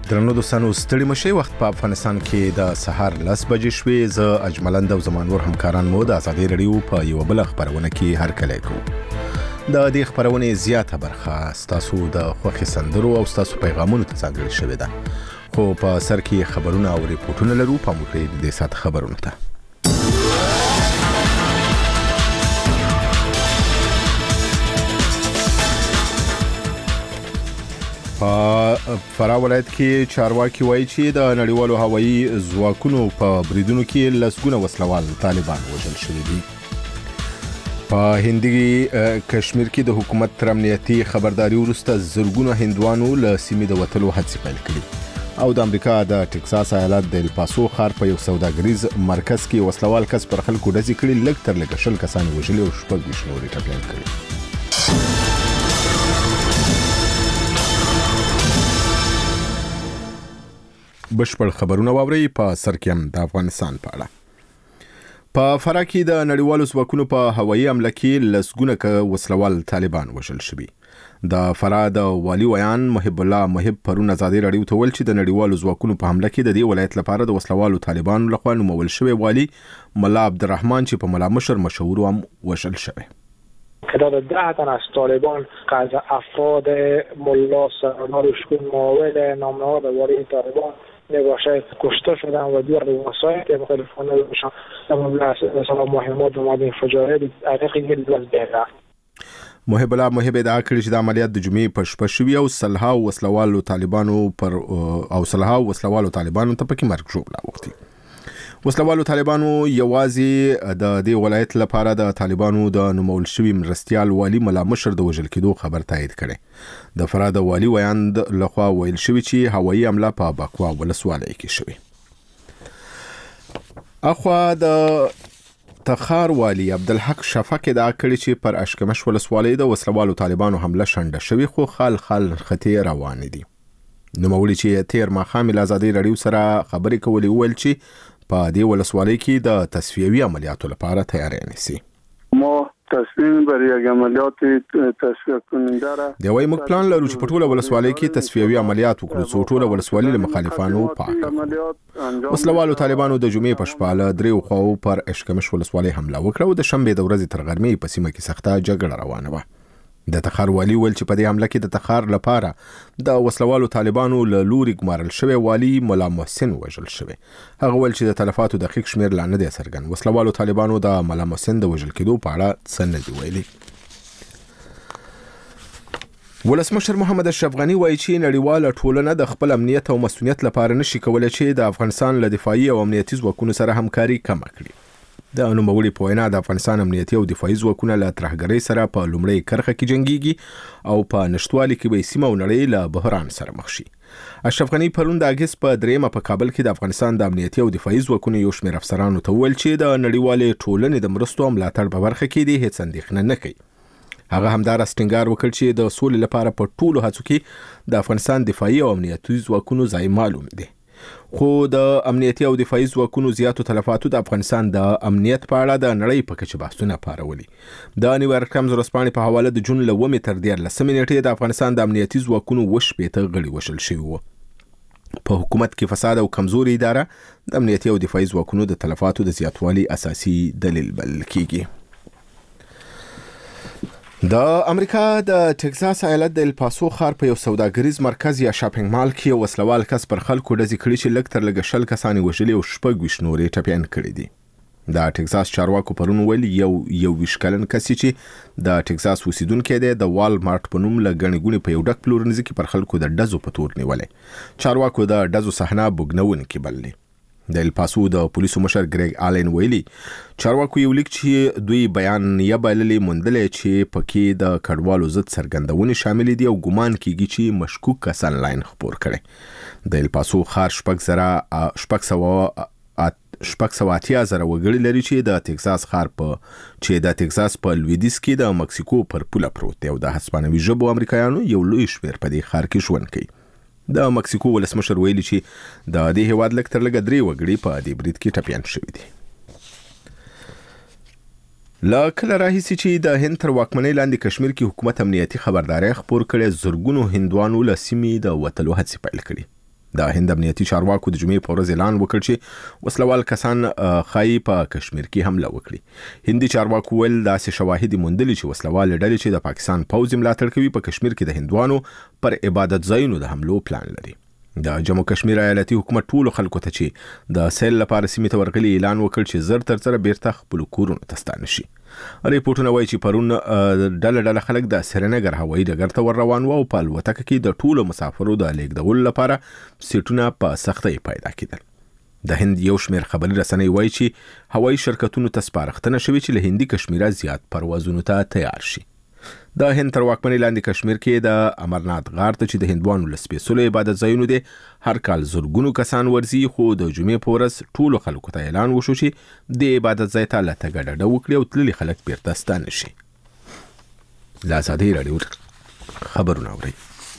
درنو دوستانو ستړي مشي وخت په افغانستان کې د سهار 10 بجې شوې. زه اجملند او زمانور همکاران مو د ازادي رادیو په یو بل خبرونه کې هر کله کوو. د دې خبرونه زیاته برخه تاسو د خوښي سندرو او تاسو پیغامونو ته ځانګړي شوې ده، خو په سر کې خبرونه او ریپورتونه لرو. په موږ د سات خبرونه ته په فراه ولایت کې چارواکي وایي چې د نړیوالو هوایي ځواکونو په بریدونو کې لسګونه وسلوال طالبان وژل شوي دي. په هندي کشمیر کې د حکومت تر امنیتي خبرداري وروسته زرګونه هندوانو له سیمې د وتلو هڅې پیل کړي او د امریکا د ټکساس ایالت د الپاسو ښار په یو سوداګریز مرکز کې وسلوال کس پر خلکو ډزې کړي. لږ تر لږه 10 کسان وژلي او 26 نورې ټپیان کړي. بشپړ خبرونه واوري. په سر کې هم د افغانستان په اړه په فراه کې د نړیوالو ځواکونو په هوایي حمله کې لسګونه وسلوال طالبان وژل شوي. د فراه د والي ویان محب الله محب پرون ازادي رادیو ته ویل چې د نړیوالو ځواکونو په حمله کې د دې ولایت لپاره د وسلوالو طالبانو لخوا نومول شوی والي ملا عبدالرحمن چې په ملا مشر مشهور هم وژل شوی. تعداد 10 تن از طالبان از افراد ملا سردار شکون معاون نامنهاد والی طالبان نباشه کشته شدن و دو وسایل که مختلفانه باشن در مبلغ سلام مهمات و مادین فجاره عقیقی گلد از بیره. محب الله محب ادعا کړی چې د عملیات د جمعې په شپه شوي او سلها وسلوالو طالبانو ته پکې مرګ ژوبله وختي. وسلوالو طالبانو یوازې د دې ولایت لپاره د طالبانو د نومول شوي مرستیال والي ملا مشر د وژل کېدو خبر تایید کړي. د فراه د والي ویاند لخوا ویل شوی چې هوایي حمله په بکوا ولسوالۍ کې شوې. اخوا د تخار والي عبدالحق شفق ادعا کړی چې پر اشکمش ولسوالۍ د وسلوالو طالبانو حمله شنډه شوی، خو خال خطې روان دي. نوموړي چې تیر ماښام له ازادي رادیو سره خبرې کولې ویل چې په دې ولسوالۍ کې د تصفیوي عملیاتو لپاره تیاری نیسي. ما تصمیم بر یک عملیات تصفیه کننده را دی وايي موږ پلان لرو چې په ټوله ولسوالۍ کې تصفیوي عملیات وکړو څو ټوله ولسوالۍ له مخالفانو پاک کړو. وسلوالو طالبانو د جمعې په شپه له دریو خواو پر اشکمش ولسوالۍ حمله وکړه او د شنبې د ورځې تر غرمې په سیمه کې سخته جګړه روانه وه. د تخار والي ویل چې په دې حمله کې د تخار لپاره د وسلوالو طالبانو له لوري ګمارل شوی والي مولا محسن وژل شوی. هغه ویل چې د تلفاتو دقیق شمیر لا نه دی څرګند. وسلوالو طالبانو د مولا محسن د وژل کېدو په اړه څه نه دي ویلي. ولسمشر محمد اشرف غني وایي چې نړیواله ټولنه د خپل امنیت او مسؤلیت لپاره نشي کولای چې د افغانستان له دفاعي او امنیتي ځواکونو سره همکاري کم کړي. د نوموړي په وینا د افغانستان امنیتي او دفاعي ځواکونه له ترهګرۍ سره په لومړۍ کرښه کې جنګيږي او په نشټوالي کې به سیمه او نړۍ له بحران سره مخ شي. اشرف غني پرون د اگست په 3 په کابل کې د افغانستان د امنیتي او دفاعي ځواکونو یو شمېر افسرانو ته ویل چې د نړیوالې ټولنې د مرستو او ملاتړ په برخه کې د هیڅ اندېښنه نه کوي. هغه همدارس ټینګار وکړ چې د سولې لپاره په ټولو هڅو کې د افغانستان دفاعي او امنیتي ځواکونو ځای معلوم دي، خو د امنیتي او دفاعي ځواکونو زیاتو تلفاتو د افغانستان د امنیت په اړه د نړۍ په کچه بحثونه پارولي. د نیویارک ټایمز ورځپاڼې په حواله د جون له 9 تر 13 نیټې د افغانستان د امنیتي ځواکونو 18 غړي وژل شوي وو. په حکومت کې فساد او کمزوري اداره د امنیتي او دفاعي ځواکونو د تلفاتو د زیاتوالي اساسي دلیل بلل کیږي. د امریکا د ټکساس ایالت د الپاسو ښار په یو سوداګریز مرکز یا شاپینګ مال کې یو وسلوال کس پر خلکو ډزې کړي چې لږ تر لږه 10 کسان وژلي او 26 نورې ټپیان کړي دي. د ټکساس چارواکو پرون ویل یو 20 کلن کس چې د ټکساس اوسیدونکی دی د والمارټ په نوم له ګڼې ګوڼې په یو ډک پلورنځي کې پر خلکو د ډزو په تور نیولې. چارواکو د ډزو صحنه بوږنونکې بللې. د الپاسو د پولیسو مشر ګریګ آلن ویلي چارواکو یو لیک چې دوی بیان یې بللې موندلې چې پکې د کډوالو ضد څرګندونې شامل دي او ګومان کیږي چې مشکوک کس آنلاین خبر کړي. د الپاسو ښار 680,000 وګړي لري چې د ټکساس ښار د ټکساس په لویدیځ کې د مکسیکو پر پوله پروت دی او د هسپانوي ژبو امریکایانو یو لوی شمېر په دې ښار کې ژوند کوي. د مکسیکو ولسمشر ویلي چې د دې هیواد لږ تر لږه 3 وګړي په دې برید کې ټپیان شوي دي. لا کله راهیسي چې د هند تر واکمنۍ لاندې کشمیر کې حکومت امنیتي خبرداري خبر کړي زرګونو هندوانو له سیمې د وتلو هڅې پیل کړي. د هند امنیتي چارواکو د جمعې په ورځ اعلان وکړ چې وسلوال کسان خایي په کشمیر کې حمله وکړي. هندي چارواکو ویل داسې شواهد موندلي چې وسلوال ډلې چې د پاکستان پوځ ملاتړ کوي په کشمیر کې د هندوانو پر عبادت ځایونو د حملو پلان لري. د جموں کشمیر ایالتي حکومت ټولو خلکو ته چې د سیل لپاره سیمې ته ورغلي اعلان وکړ چې زر تر زره بیرته خپل کورونو ته ستانه شي. ریپورتونه وایي چې پرون ډله خلک د سرینګر هوایي ډګر ته ور روان وو او په الوتکه کې د ټولو مسافرو د لیږدولو لپاره سیټونه په سختۍ پیدا کېدل. د هند یو شمېر خبري رسنۍ وایي چې هوایي شرکتونو ته سپارښتنه شوې چې له هندي کشمیره زیات پروازونو ته تیار شي. د هند تر واکمنۍ لاندې کشمیر کې د امرنات غار ته چې د هندوانو له سپېڅلو عبادت ځایونو دی هر کال زرګونو کسان ورځي، خو د جمعې په ورځ ټولو خلکو ته اعلان وشو چې د عبادت ځای ته له تګه ډډه وکړي او تللي خلک بیرته ستانه شي. له ازادۍ راډیو خبرونه اورئ.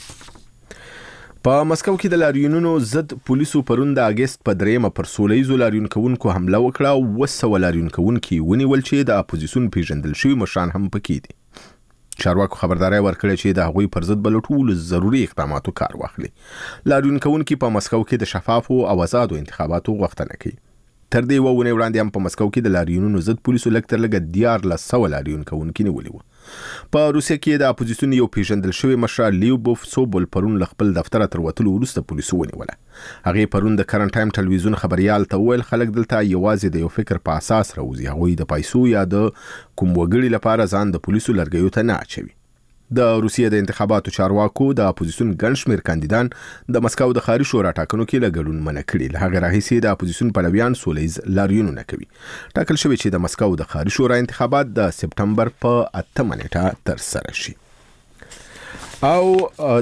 په مسکو کې د لاریونونو ضد پولیسو پرون د اگست په 3 پر سولهیزو لاریون کوونکو حمله وکړه او 200 لاریون کوونکي ونیول چې د اپوزیسیون پیژندل شوي مشران هم پکې دي. چارواکو خبرداري ورکړه چې د هغوی پر ضد بل ټول ضروري اقداماتو کار واخلي. لاریون کوونکي په مسکو کې د شفافو او آزادو انتخاباتو غوښتنه کوي. تر دې وونه وړاندې هم په مسکو کې د لاریونونو ضد پولیسو لږ تر لږه 1400 لاریون کوونکي نیولي وو. په روسیه کې د اپوزیسیون یو پیژندل شوی مشر لیوبوف سوبول پرون له خپل دفتر تر وتلو وروسته پولیسو ونیوله. هغه پرون د کرنټ ټایم ټلویزیون خبريال ته ویل خلک دلته یوازې د یو فکر په اساس راوځي، هغوی د پیسو یا د کوم وګړي لپاره ځان د پولیسو لرګیو ته نه اچوي. د روسیې د انتخاباتو چارواکو د اپوزیسیون ګڼ شمېر کاندیدان د مسکو د ښاري شورا ټاکنو کې له ګډون منع کړي. له هغې راهیسې د اپوزیسیون پلویان سولیز لاریونونه کوي. ټاکل شوی چې د مسکو د ښاري شورا انتخابات د سپټمبر په 8 نیټه ترسره شي. او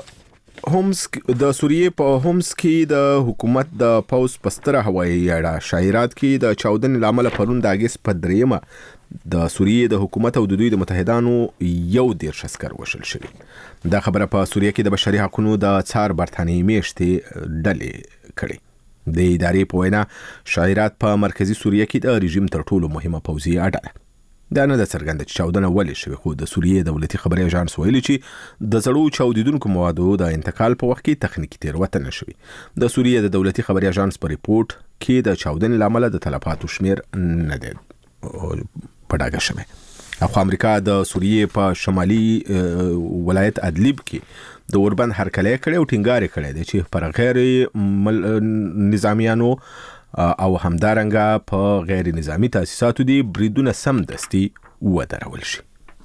د سوریې په هومس کې د حکومت د پوځ په ستره هوایي اډه شایرات کې د چاودنې له امله پرون د اګست په 3 د سوریې د حکومت او د دوی د متحدانو 11 عسکر وشل شوي. دا خبره په سوریه کې د بشري حقوقو د څار برتانیې میاشتې ډلې کړې. د ادارې په وینا شایرات په مرکزی سوریه کې د رژیم تر ټولو مهمه پوځي اډه ده. دا نه د څرګنده چې چاودنه ولې شوې، خو د سوریې دولتي خبري اژانس ویلي چې د زړو چاودیدونکو موادو د انتقال په وخت کې تخنیکی تېروتنه شوې. د سوریې د دولتي خبري اژانس په ریپورت کې د چاودنې له امله د تلفاتو شمیر نه دی په ډاګه شوی. خو امریکا د سوریې په شمالي ولایت ادلیب کې د اوربند هرکلی کړی او ټینګار کړی دی چې پر غیر نظامیانو او همدارنګه په غیر نظامی تاسیساتو دی بریدونه سمدستي ودرول شي.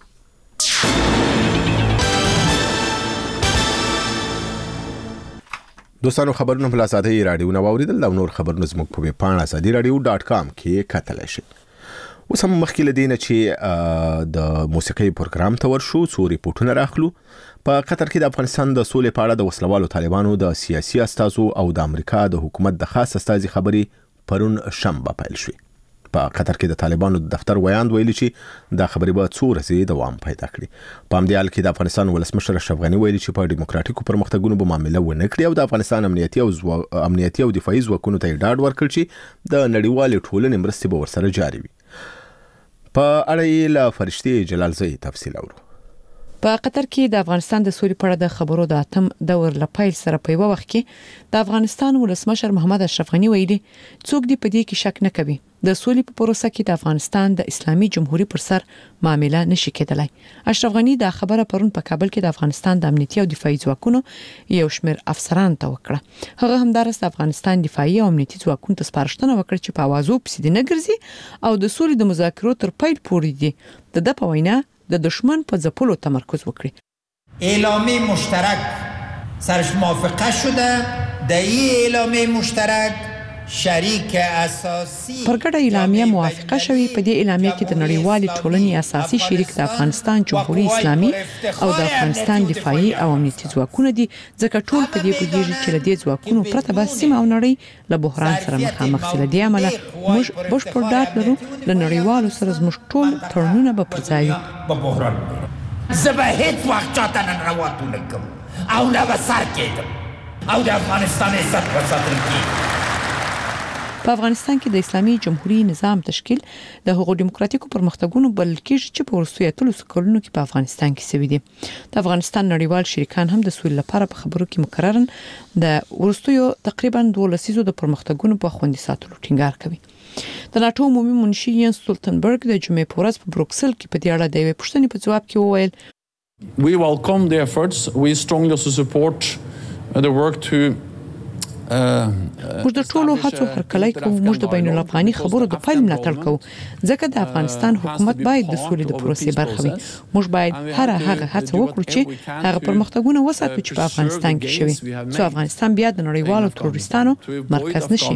دوستانو خبرونه په ازادۍ راډیو نو اوریدل او نور خبرونه زموږ په پاڼه azadiiradio.com کې کتلی شئ. اوس هم مخکې له دې نه چې د موسیقۍ پروګرام ته ورشو څو ریپورټونه راخلو. په قطر کې د افغانستان د سولې په اړه د وسلوالو طالبانو د سیاسي استازو او د امریکا د حکومت د خاص استازي خبرې پرون شنبه پیل شوې. په قطر کې د طالبانو د دفتر ویاند ویلي چې دا خبرې به څو ورځې دوام پیدا کړي. په همدې حال کې د افغانستان ولسمشر اشرف غني ویلي چې په ډیموکراتیکو پرمختګونو به معامله ونه کړي او د افغانستان امنیتي او دفاعي ځواکونو ته ډاډ ورکړي چې د نړیوالې ټولنې مرستې به ورسره جاري وي. په اړه یې له فرشتي جلالزی تفصیل اورو. په قطر کې د افغانستان د سولې په اړه د خبرو د اتم دور لپاره سره په یو وخت کې د افغانستان ولسمشر محمد اشرف غني ویلي څوک دې په دې کې شک نه کوي د سولې په پروسه کې د افغانستان د اسلامي جمهوریت پر سر معامله نشي کېدلای. اشرف غني دا خبره پرون په کابل کې د افغانستان د امنیتي او دفاعي ځواکونو یو شمېر افسران ته وکړه. هغه همدارس د افغانستان دفاعي او امنیتي ځواکونو ته سپارښتنه وکړه چې په اوازو پسې نه ګرځي او د سولې د مذاکرو تر پیل پورې دي د په وینا د دشمن په ځپلو تمرکز وکړي. اعلامیه مشترک سرش موافقه شده در این اعلامیه مشترک شریک اساسی پرګډه اعلامیه موافقه شوی. په دې اعلامیه کې د نړیوالې ټولنې اساسي شریک د افغانستان جمهوریت اسلامي او د افغانستان دفاعي او امنیتي ځواکونه دي، ځکه ټول په دې پوهیږي چې له دې ځواکونو پرته به سیمه او نړۍ له بحران سره مخامخ شي. له دې امله موږ بشپړ ډاډ لرو له نړیوالو سره زموږ ټول تړونونه به پر ځای وي. زه به هیڅ وخت چاته ننواتو نه کوم او نه به سر کېدم او د افغانستان عزت به ساتل کېږي. په افغانستان کې د اسلامي جمهوریت نظام تشکیل د حقوقو دیموکراتیکو پرمختګونو بلکې چې په وروستیو کلونو کې په افغانستان کې سوي دي. د افغانستان نړیوال شریکان هم د سولې لپاره په خبرو کې مکررن د وروستیو تقریبا 12 لسیزو د پرمختګونو په خوندي ساتلو ټینګار کوي. د ناتو عمومي منشي ینس ستولتنبرګ د جمعې په ورځ په بروکسل کې په دې اړه د یوې پوښتنې په جواب کې وویل We welcome the efforts. We strongly also support the work to موږ د ټولو هڅو هرکلی کوو. موږ د بین الافغاني خبرو د پیل ملاتړ کوو ځکه د افغانستان حکومت باید د سولې د پروسې برخه وي. موږ باید هغه هڅه وکړو چې هغه پرمختګونه وساتو چې په افغانستان کې شوي څو افغانستان بیا د نړیوالو تروریستانو مرکز نشي.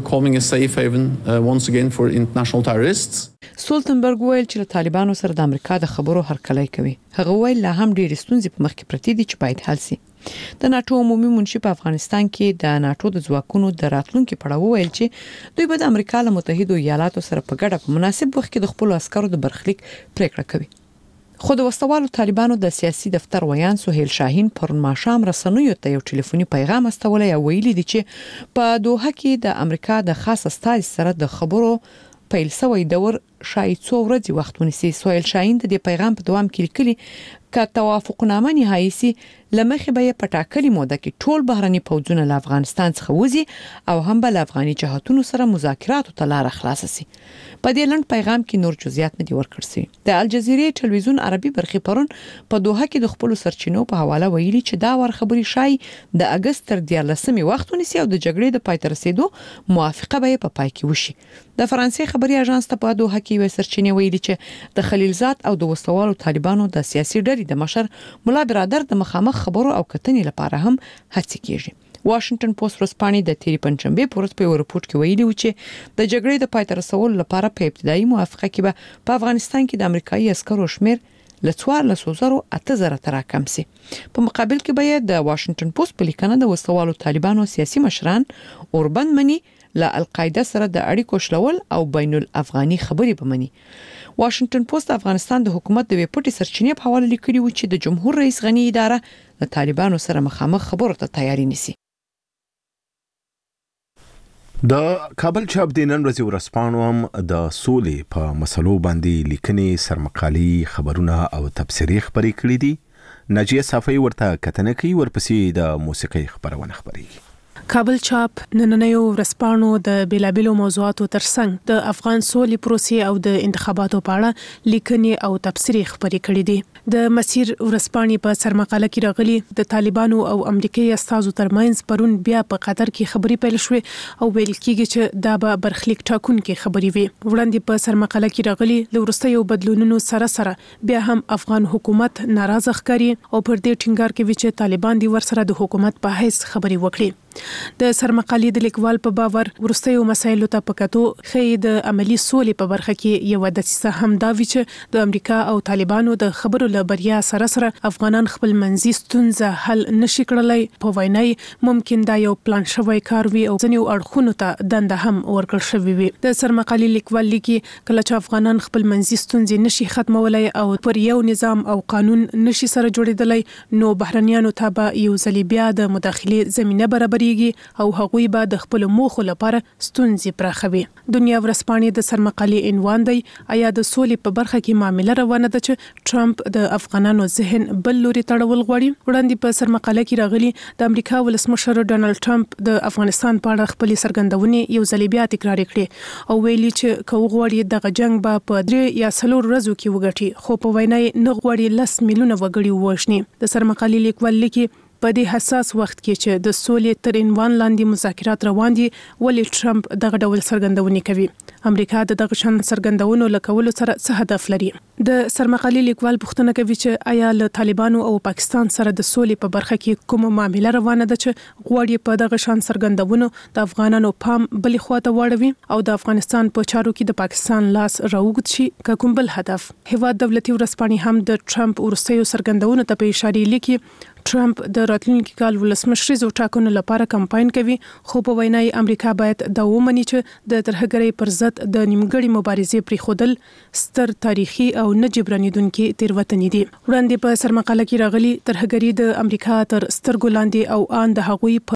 ستولتنبرګ ویل چې له طالبانو سره د امریکا د خبرو هرکلی کوي. هغه ویل لا هم ډېرې ستونزې په مخ کې پرتې دي چې باید حل شي. د ناتو عمومي منشي په افغانستان کې د ناتو د ځواکونو د راتلونکو په اړه ویل چې دوی به د امریکا له متحده ایالاتو سره په ګډه په مناسب وخت کې د خپل عسکرو د برخلیک پریکړه کوي. خو د وسوالو طالبانو د سیاسي دفتر ویان سهیل شاهین پرون ماښام رسنیو ته یو ټلیفوني پیغام استولی او ویلي دي چې په دوحه کې د امریکا د خاص استازي سره د خبرو پیل سوی دور شاید څو ورځې وخت ونیسي. سهیل شاهین د دې پیغام په دوام کې لیکلي که توافقنامه نهایی سي لمخې به په ټاکلې موده کې ټول بهرني پوځونه له افغانستان څخه وځي او هم به له افغاني جهاتونو سره مذاکراتو ته لار خلاص شي. په دې لنډ پیغام کې نور جزئیات نه دي ورکړل شوي. د الجزیرې ټلویزیون عربي برخې پرون په دوحه کې د خپل سرچینو په حواله ویلي چې دا ور خبري شای د اگست تر 14 وخت ونیسي او د جګړې د پای ته رسیدو موافقه به په پای کې وشي. د فرانسې خبري اژانس ته په دوحه کې یو سرچینه ویلي چې د خلیلزاد او د وسوالو طالبانو د سیاسي ډلې د مشر مولا برادر د مخامخ خبرو او کتنې لپاره هم هڅه کیږي. واشنگټن پوسټ ورځپاڼې د تیری پنځمبه پورس په رپورت کې ویلي و چې د جګړې د پای ته رسولو لپاره په ابتدایي موافقه کې به په افغانستان کې د امریکایي عسکرو شمیر له 14,000 تر راکم شي. په مقابل کې به د واشنگټن پوسټ په لیکنه د وسوالو طالبانو سیاسي مشران اوربند منی له القاعده سره د اړیکو شلول او بین الافغاني خبري بمني. واشنگټن پوسټ افغانستان د حکومت د ویپټي سرچینې په حواله لیکلي و چې د جمهور رئیس غنی اداره د طالبانو سره مخامخ خبرو ته تیاری نیسي. د کابل چاپ د نن ورځې ورځپاڼو هم د سولې په مسلو باندې لیکنې سرمقالي خبرونه او تبصرې خبرې کړې دي. ناجیه صافی ورته کتنه کوي ورپسې د موسیقي خبرونه خبرېږي. کابل چاپ نننیو ورځپاڼو د بیلابیلو موضوعاتو ترڅنګ د افغان سولې پروسې او د انتخاباتو په اړه لیکنې او تبصرې خبرې کړې دي. د مسیر ورځپاڼې په سرمقاله کې راغلي د طالبانو او امریکایي استازو ترمنځ پرون بیا په قطر کې خبرې پیل شوې او ویل کېږي چې دا به برخلیک ټاکونکې خبرې وي. وړاندې په سرمقاله کې راغلي د وروستیو بدلونونو سره بیا هم افغان حکومت ناراضه ښکاري او پر دې ټینګار کوي چې طالبان دي ورسره د حکومت په حیث خبرې وکړي. د سرمقالې د لیکوال په باور وروستیو مسایلو ته پکاتو خې د عملی سولې په برخه کې یو دسیسه هم دا وی چې د امریکا او طالبانو د خبرو له بریا سره افغانان خپل منځي ستونزه حل نشي کړلای. په وینای ممکن دا یو پلان شوی کار وي او ځینې اړخونو ته دنده هم ورکړل شوی وي. د سرمقالې لیکوال لیکي کله چې افغانان خپل منځي ستونزې نشي ختمولای او پر یو نظام او قانون نشي سره جوړیدلای نو بهرنیانو ته به یو ځل بیا د مداخله زمينه برابرېږي او هغوی به د خپل موخو لپاره ستونزې پراخوي. دنیا ورځپاڼې د سرمقالې عنوان دی آیا د سولې په برخه کې معاملې روانه ده چې ټرمپ د افغانانو ذهن بل لوري تړول غواړي. وړاندې په سرمقاله کې راغلي د امریکا ولسمشر ډونالد ټرمپ د افغانستان په اړه خپل څرګندونې یو ځل بیا تکرار کړې او ویلي چې کو غواړي دغه جنگ به په 3 یا 4 ورځو کې وګټي خو په وینا نه غواړي 10 میلیونه وګړي ووژني. د سرمقالې لیکوال لیکي په دې حساس وخت کې چې د سولې تر عنوان لاندې مذاکرات روان دي ولې ټرمپ دغه ډول څرګندونې کوي. امریکا د دغه شان څرګندونو لکولو سره څه هدف لري؟ د سرمقالې لیکوال پوښتنه کوي چې آیا له طالبانو او پاکستان سره د سولې په برخه کې کومه معامله روانه ده چې غواړي په دغه شان څرګندونو د افغانانو پام بلې خواته واړوي او د افغانستان په چارو کې د پاکستان لاس راوګد شي که کوم بل هدف؟ هیواد دولتي ورځپاڼې هم د ټرمپ ورستیو څرګندونو ته په اشاره لیکي ټرمپ د راتلونکي کال ولسمشریزو ټاکنو لپاره کمپاین کوي خو په وینای امریکا باید دا ومني چې د ترهګرۍ پر ضد د نیمګړي مبارزې پریښودل ستر تاریخي او نه جبرانیدونکي تیروتنې دي. وړاندې په سرمقاله کې راغلي ترهګري د امریکا تر سترګو لاندې او ان د هغوی